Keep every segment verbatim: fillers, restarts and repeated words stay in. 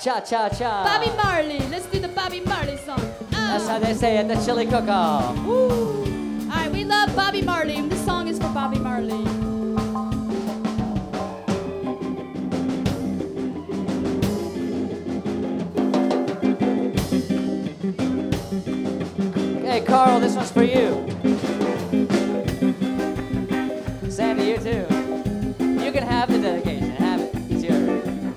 Cha cha cha. Bobby Marley. Let's do the Bobby Marley song. That's how they say it, the chili cook-off. Woo. All right, we love Bobby Marley. This song is for Bobby Marley. Hey, Carl, this one's for you. Sandy, you too. You can have the dedication. Have it. It's yours.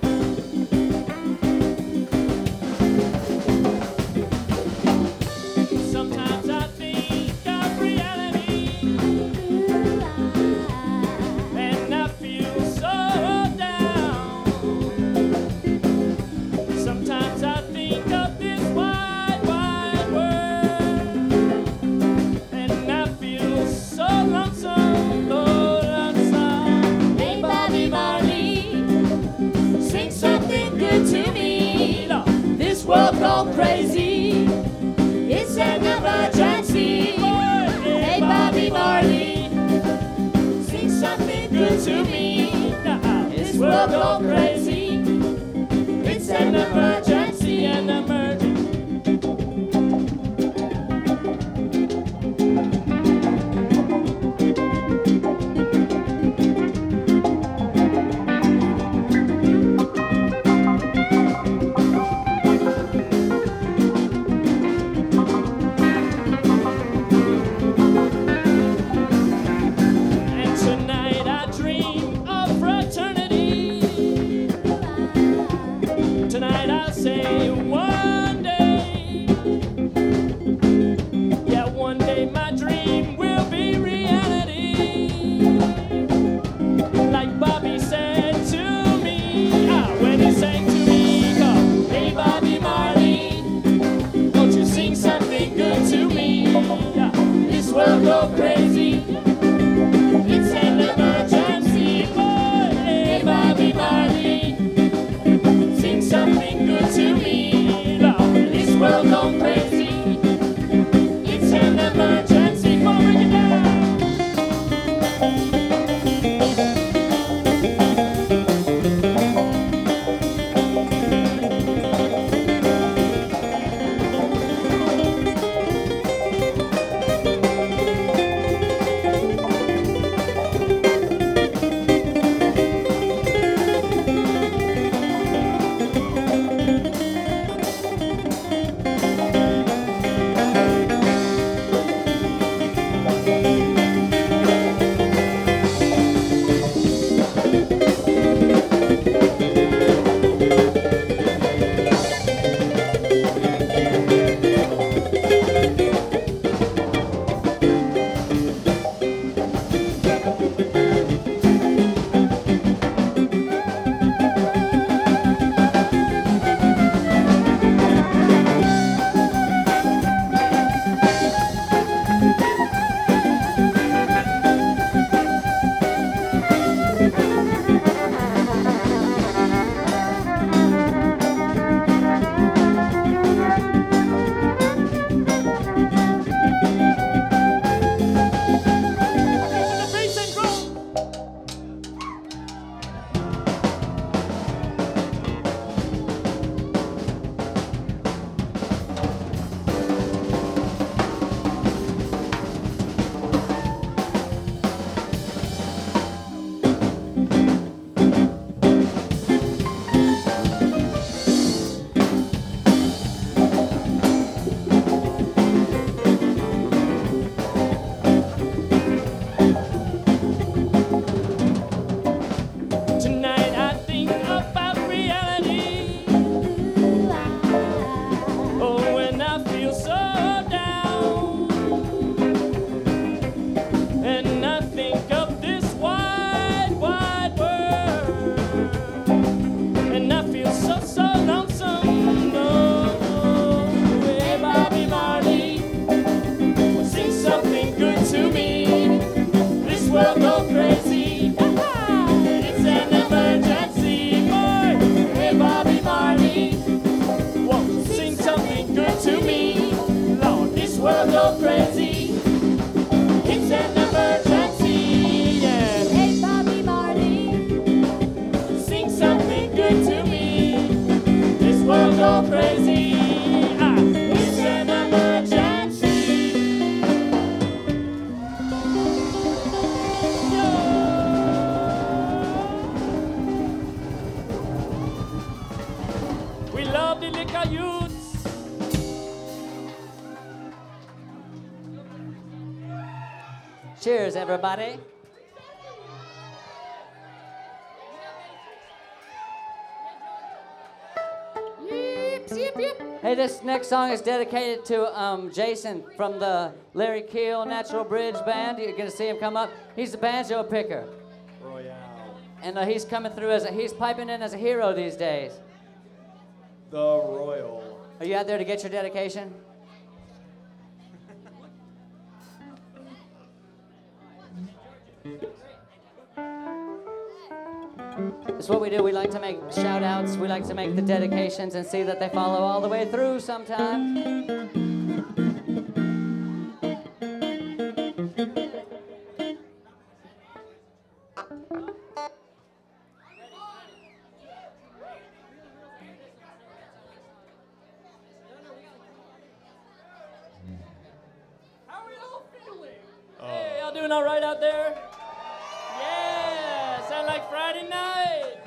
Sometimes I think of reality, and I feel so down. Sometimes I think of this wide, wide world, and I feel so lonesome, oh, lonesome. Hey, Bobby Marley, sing something good to me. This world gone crazy. It's an emergency. Hey, Bobby Marley, sing something good to me. This world gone crazy. It's an emergency, an emergency. And tonight I dream of fraternity. Tonight I'll say one day, yeah, one day my dream will be reality. Like Bobby said to me, ah, when he sang to me, oh, hey Bobby Marley, won't you sing something good to me? Yeah, this world go crazy. It's an emergency, boy. Hey, Bobby Marley, sing something good to me. Lord, this world gone crazy. It's an emergency. Come on, bring it down. With the bass and drum. Tonight I think about reality. Oh, and I feel so down. And I think of this wide, wide world. And I feel so, so lonesome. Oh, hey, Bobby Marley, sing something good to me. This world go crazy. It's an emergency, boy. Hey, Bobby Marley, won't you sing something good to me? Lord, this world go crazy. It's an emergency, yeah. Hey, Bobby Marley. Sing something good to me. This world go crazy. Ah, it's an emergency. We love the liquor youths. Cheers, everybody. Yep, yep, yep. Hey, this next song is dedicated to um, Jason from the Larry Keel Natural Bridge Band. You're gonna see him come up. He's the banjo picker. Royale. And uh, he's coming through as a, he's piping in as a hero these days. The Royal. Are you out there to get your dedication? It's what we do. We like to make shout outs. We like to make the dedications and see that they follow all the way through sometimes. How are y'all feeling? Hey, y'all doing all right out there? Yeah, sound like Friday night.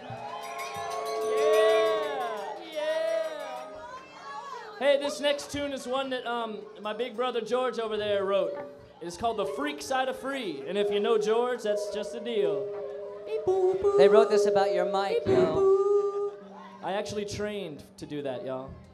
Yeah, yeah. Hey, this next tune is one that um my big brother George over there wrote. It's called The Freak Side of Free, and if you know George, that's just a deal. They wrote this about your mic, yo. I actually trained to do that, y'all.